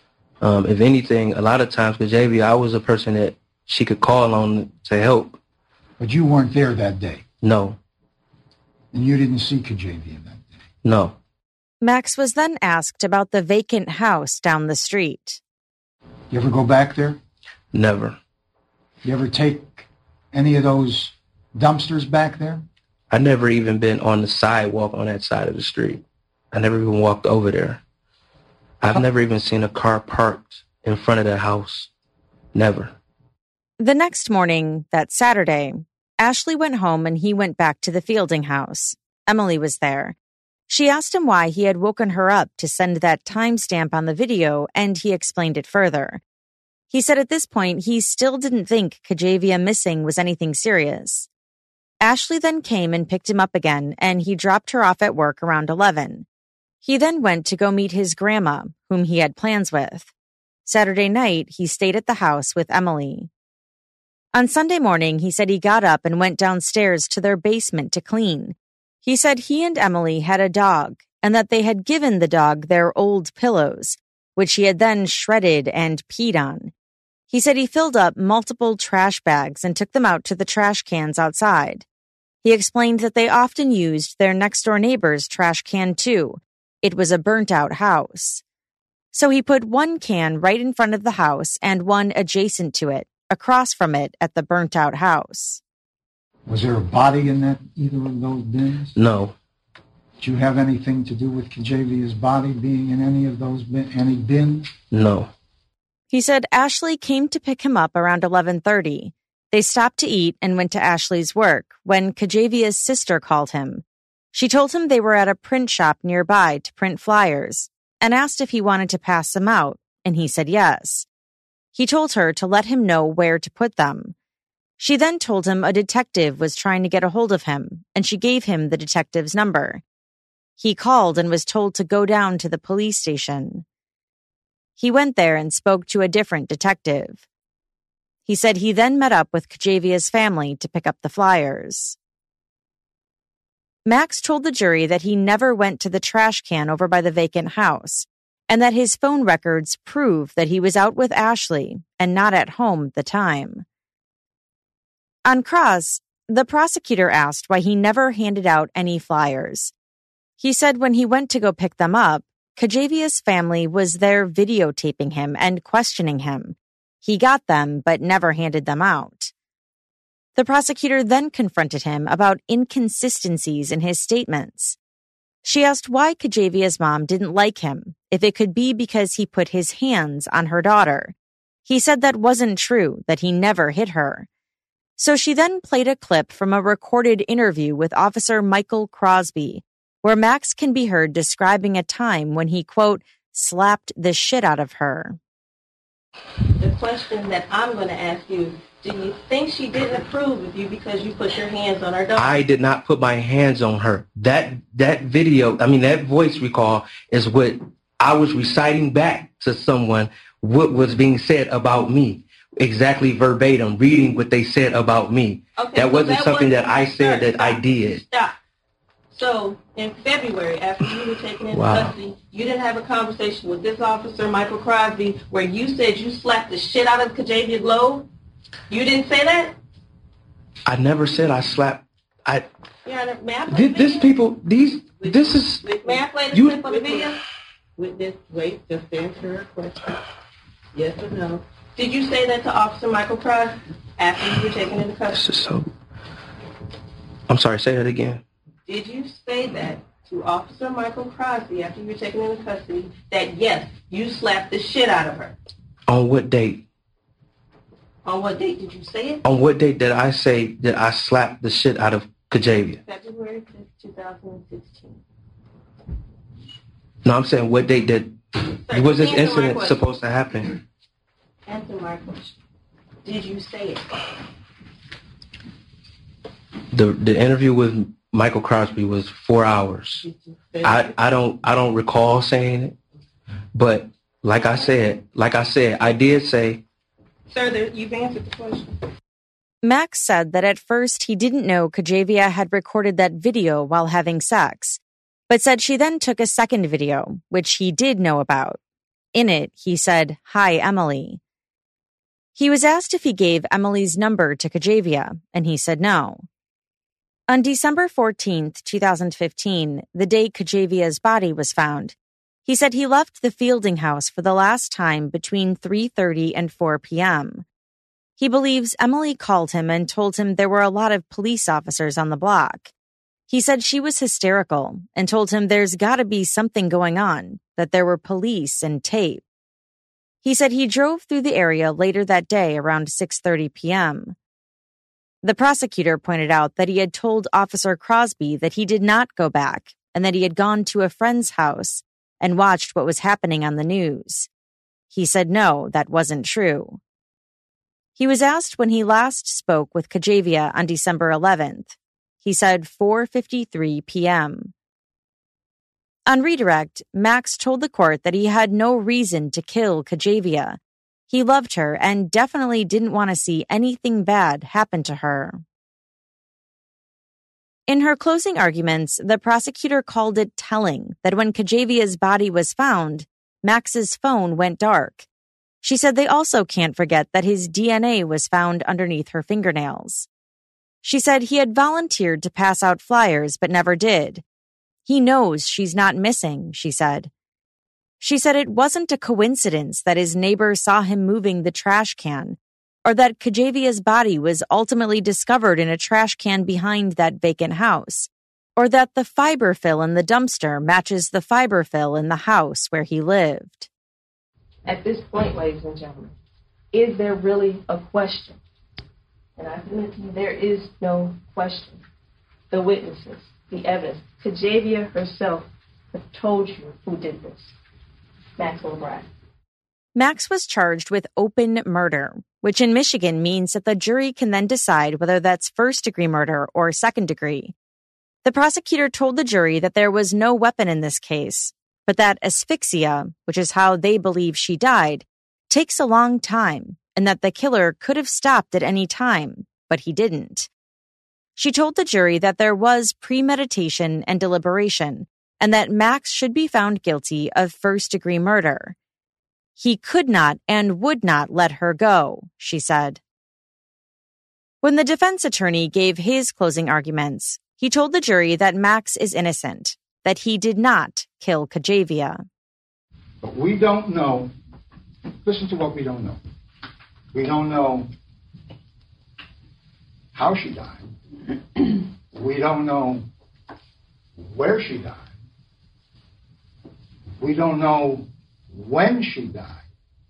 Um, if anything, a lot of times Kajavia, I was a person that she could call on to help. But you weren't there that day? No. And you didn't see Kajavia that day? No. Max was then asked about the vacant house down the street. You ever go back there? Never. You ever take any of those dumpsters back there? I never even been on the sidewalk on that side of the street. I never even walked over there. I've oh. never even seen a car parked in front of the house. Never. The next morning, that Saturday, Ashley went home and he went back to the Fielding house. Emily was there. She asked him why he had woken her up to send that timestamp on the video, and he explained it further. He said at this point he still didn't think Kajavia missing was anything serious. Ashley then came and picked him up again, and he dropped her off at work around eleven. He then went to go meet his grandma, whom he had plans with. Saturday night, he stayed at the house with Emily. On Sunday morning, he said he got up and went downstairs to their basement to clean. He said he and Emily had a dog, and that they had given the dog their old pillows, which he had then shredded and peed on. He said he filled up multiple trash bags and took them out to the trash cans outside. He explained that they often used their next-door neighbor's trash can too. It was a burnt-out house. So he put one can right in front of the house and one adjacent to it, across from it at the burnt-out house. Was there a body in that either of those bins? No. Did you have anything to do with Kajavia's body being in any of those bin, any bins? No. He said Ashley came to pick him up around eleven thirty. They stopped to eat and went to Ashley's work when Kajavia's sister called him. She told him they were at a print shop nearby to print flyers and asked if he wanted to pass them out, and he said yes. He told her to let him know where to put them. She then told him a detective was trying to get a hold of him, and she gave him the detective's number. He called and was told to go down to the police station. He went there and spoke to a different detective. He said he then met up with Kajavia's family to pick up the flyers. Max told the jury that he never went to the trash can over by the vacant house, and that his phone records prove that he was out with Ashley and not at home at the time. On cross, The prosecutor asked why he never handed out any flyers. He said when he went to go pick them up, Kajavia's family was there videotaping him and questioning him. He got them, but never handed them out. The prosecutor then confronted him about inconsistencies in his statements. She asked why Kajavia's mom didn't like him, if it could be because he put his hands on her daughter. He said that wasn't true, that he never hit her. So she then played a clip from a recorded interview with Officer Michael Crosby, where Max can be heard describing a time when he, quote, slapped the shit out of her. The question that I'm going to ask you, do you think she didn't approve of you because you put your hands on her daughter? I did not put my hands on her. That that video, I mean, that voice recall is what I was reciting back to someone what was being said about me. Exactly verbatim, reading what they said about me. Okay, that so wasn't that something wasn't that I said that stop. I did. Stop. So, in February, after you were taken into Wow. custody, you didn't have a conversation with this officer, Michael Crosby, where you said you slapped the shit out of Kajavia Globe? You didn't say that? I never said I slapped. I. Yeah, I- may I play This, the this video? people, these, this is. May I play the You- clip of the video? Witness, wait, just answer her question. Yes or no? Did you say that to Officer Michael Crosby after you were taken into custody? This is so. I'm sorry. Say that again. Did you say that to Officer Michael Crosby after you were taken into custody that, yes, you slapped the shit out of her? On what date? On what date did you say it? On what date did I say that I slapped the shit out of Kajavia? February fifth, two thousand sixteen. No, I'm saying what date did. Sir, Was this answer my incident question. supposed to happen? Answer my question. Did you say it? The the interview with Michael Crosby was four hours. I, I don't I don't recall saying it, but like I said, like I said, I did say. Sir, there, you've answered the question. Max said that at first he didn't know Kajavia had recorded that video while having sex, but said she then took a second video, which he did know about. In it, he said, "Hi, Emily." He was asked if he gave Emily's number to Kajavia, and he said no. On December fourteenth, twenty fifteen, the day Kajavia's body was found, he said he left the Fielding house for the last time between three thirty and four p.m. He believes Emily called him and told him there were a lot of police officers on the block. He said she was hysterical and told him there's got to be something going on, that there were police and tape. He said he drove through the area later that day around six thirty p.m. The prosecutor pointed out that he had told Officer Crosby that he did not go back and that he had gone to a friend's house and watched what was happening on the news. He said no, that wasn't true. He was asked when he last spoke with Kajavia on December eleventh. He said four fifty-three p.m. On redirect, Max told the court that he had no reason to kill Kajavia. He loved her and definitely didn't want to see anything bad happen to her. In her closing arguments, the prosecutor called it telling that when Kajavia's body was found, Max's phone went dark. She said they also can't forget that his D N A was found underneath her fingernails. She said he had volunteered to pass out flyers but never did. He knows she's not missing, she said. She said it wasn't a coincidence that his neighbor saw him moving the trash can, or that Kajavia's body was ultimately discovered in a trash can behind that vacant house, or that the fiber fill in the dumpster matches the fiber fill in the house where he lived. At this point, ladies and gentlemen, is there really a question? And I submit to you, there is no question. The witnesses, the evidence, Kajavia herself have told you who did this. Max McBride. Max was charged with open murder, which in Michigan means that the jury can then decide whether that's first-degree murder or second-degree. The prosecutor told the jury that there was no weapon in this case, but that asphyxia, which is how they believe she died, takes a long time, and that the killer could have stopped at any time, but he didn't. She told the jury that there was premeditation and deliberation, and that Max should be found guilty of first-degree murder. He could not and would not let her go, she said. When the defense attorney gave his closing arguments, he told the jury that Max is innocent, that he did not kill Kajavia. But we don't know. Listen to what we don't know. We don't know how she died. We don't know where she died. We don't know when she died.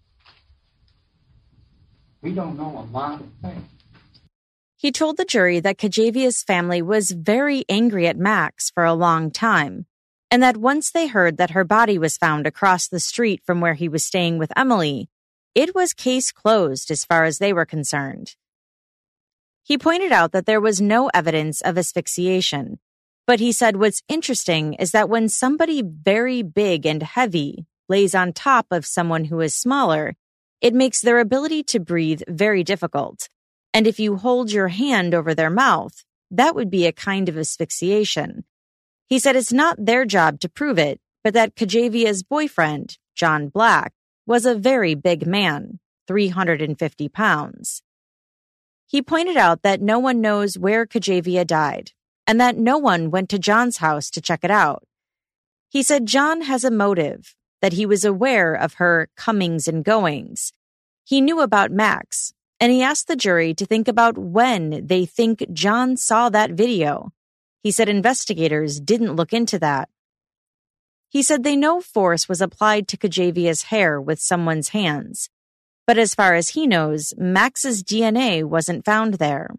We don't know a lot of things. He told the jury that Kajavia's family was very angry at Max for a long time, and that once they heard that her body was found across the street from where he was staying with Emily, it was case closed as far as they were concerned. He pointed out that there was no evidence of asphyxiation, but he said what's interesting is that when somebody very big and heavy lays on top of someone who is smaller, it makes their ability to breathe very difficult. And if you hold your hand over their mouth, that would be a kind of asphyxiation. He said it's not their job to prove it, but that Kajavia's boyfriend, John Black, was a very big man, three hundred fifty pounds. He pointed out that no one knows where Kajavia died, and that no one went to John's house to check it out. He said John has a motive, that he was aware of her comings and goings. He knew about Max, and he asked the jury to think about when they think John saw that video. He said investigators didn't look into that. He said they know force was applied to Kajavia's hair with someone's hands, but as far as he knows, Max's D N A wasn't found there.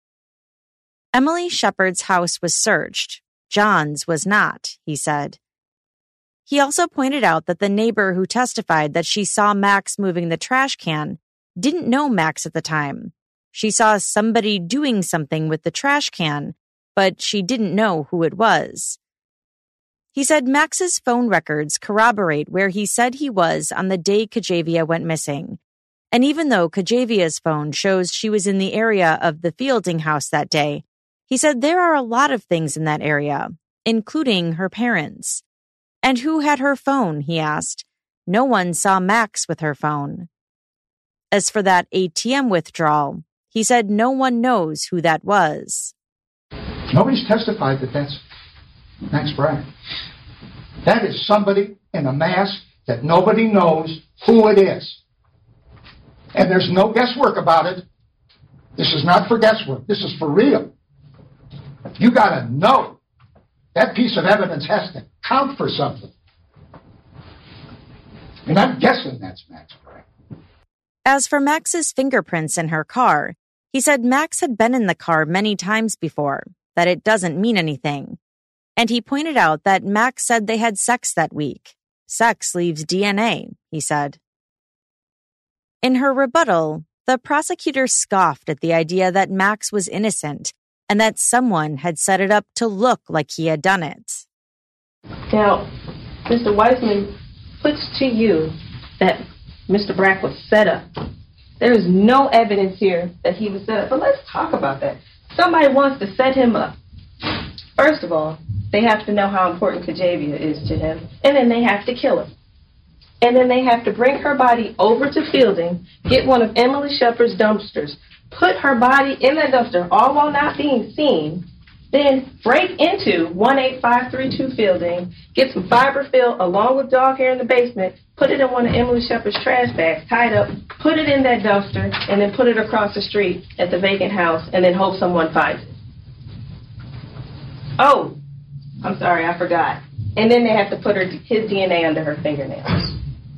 Emily Shepard's house was searched. John's was not, he said. He also pointed out that the neighbor who testified that she saw Max moving the trash can didn't know Max at the time. She saw somebody doing something with the trash can, but she didn't know who it was. He said Max's phone records corroborate where he said he was on the day Kajavia went missing. And even though Kajavia's phone shows she was in the area of the Fielding house that day, he said there are a lot of things in that area, including her parents. And who had her phone, he asked. No one saw Max with her phone. As for that A T M withdrawal, he said no one knows who that was. Nobody's testified that that's Max Bragg. That is somebody in a mask that nobody knows who it is. And there's no guesswork about it. This is not for guesswork. This is for real. You got to know. That piece of evidence has to count for something. You're not guessing that's Max Bragg. As for Max's fingerprints in her car, he said Max had been in the car many times before, that it doesn't mean anything. And he pointed out that Max said they had sex that week. Sex leaves D N A, he said. In her rebuttal, the prosecutor scoffed at the idea that Max was innocent and that someone had set it up to look like he had done it. Now, Mister Weissman puts to you that Mister Bragg was set up. There is no evidence here that he was set up, but let's talk about that. Somebody wants to set him up. First of all, they have to know how important Kajavia is to him, and then they have to kill him. And then they have to bring her body over to Fielding, get one of Emily Shepard's dumpsters, put her body in that dumpster, all while not being seen, then break into one eight five three two Fielding, get some fiber fill along with dog hair in the basement, put it in one of Emily Shepard's trash bags, tie it up, put it in that dumpster, and then put it across the street at the vacant house, and then hope someone finds it. Oh, I'm sorry, I forgot. And then they have to put her, his D N A under her fingernails.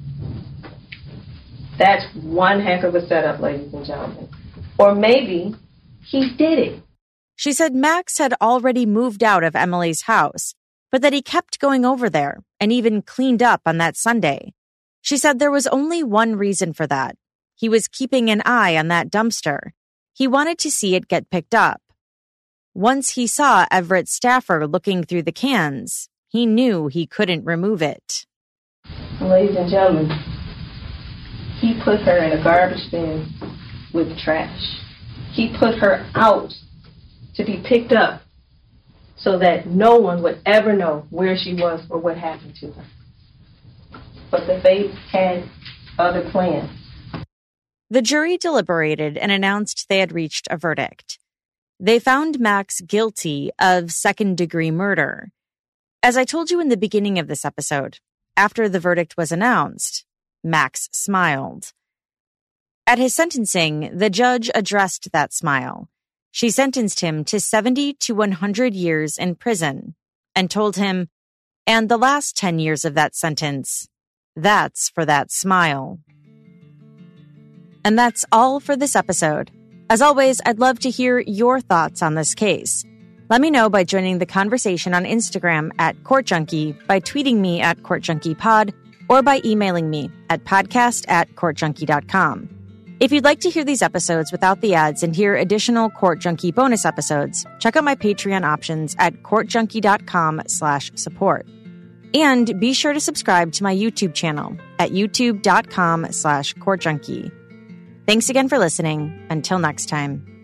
That's one heck of a setup, ladies and gentlemen. Or maybe he did it. She said Max had already moved out of Emily's house, but that he kept going over there and even cleaned up on that Sunday. She said there was only one reason for that. He was keeping an eye on that dumpster. He wanted to see it get picked up. Once he saw Everett Stafford looking through the cans, he knew he couldn't remove it. Ladies and gentlemen, he put her in a garbage bin with trash. He put her out to be picked up so that no one would ever know where she was or what happened to her. But the fate had other plans. The jury deliberated and announced they had reached a verdict. They found Max guilty of second-degree murder. As I told you in the beginning of this episode, after the verdict was announced, Max smiled. At his sentencing, the judge addressed that smile. She sentenced him to seventy to one hundred years in prison and told him, and the last ten years of that sentence, that's for that smile. And that's all for this episode. As always, I'd love to hear your thoughts on this case. Let me know by joining the conversation on Instagram at Court Junkie, by tweeting me at Court Junkie Pod, or by emailing me at podcast at court junkie dot com. If you'd like to hear these episodes without the ads and hear additional Court Junkie bonus episodes, check out my Patreon options at courtjunkie.com slash support. And be sure to subscribe to my YouTube channel at youtube.com slash courtjunkie. Thanks again for listening. Until next time.